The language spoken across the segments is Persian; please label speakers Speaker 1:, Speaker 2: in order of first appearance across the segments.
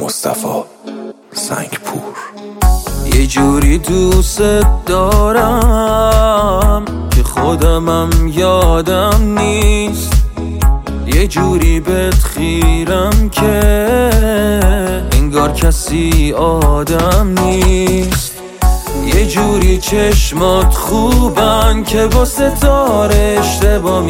Speaker 1: مصطفی سنگپور.
Speaker 2: یه جوری دوست دارم که خودمم یادم نیست، یه جوری بهت خیرم که انگار کسی آدم نیست، یه جوری چشمات خوبن که با ستاره اشتباه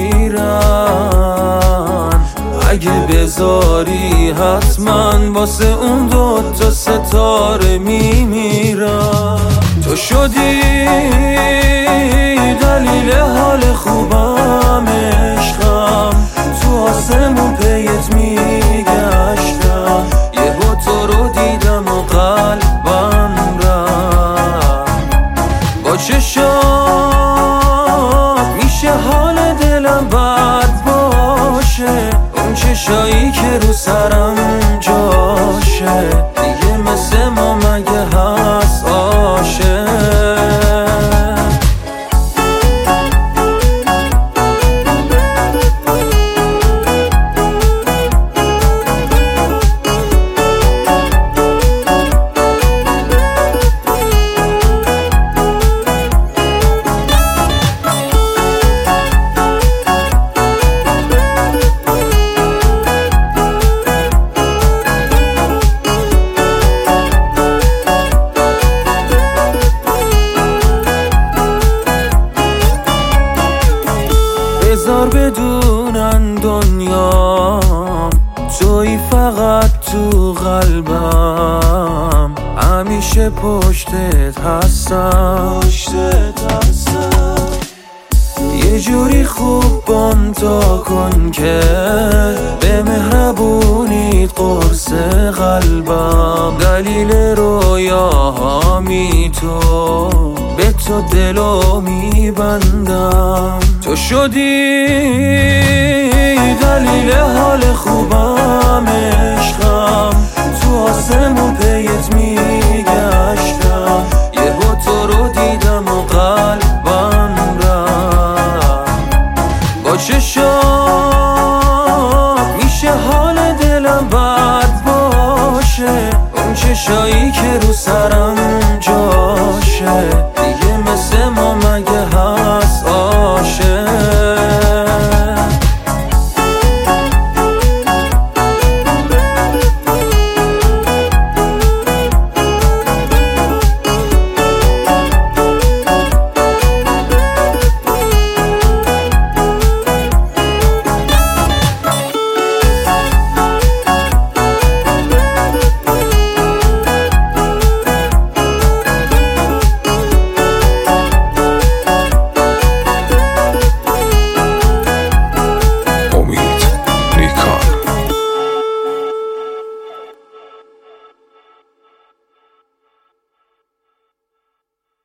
Speaker 2: میگیرن، اگه بذاری حتما واسه اون دوتا ستاره میمیرن. تو شدی دلیل حال خوبم، عشقم تو آسمون پیت میگشتم، یهو تو رو دیدم و قلبم رفت. با چشات میشه حال دلم بد باشه، اون چشایی که رو سرم جاشه، دیگه مثل ما مگه هست عاشق؟ بذار بدونن دنیا توی فقط تو قلبم، همیشه پشتت هستم. یه جوری خوب بام تا کن که به مهربونیت قرص قلبم، دلیل رویاهامی تو، به تو دلو میبندم. تو شدی دلیل حال خوبم، عشقم تو آسمون پیت میگشتم، یهو تو رو دیدم و قلبم رفت. با چشات میشه حال دلم بد باشه، اون چشایی که رو سرم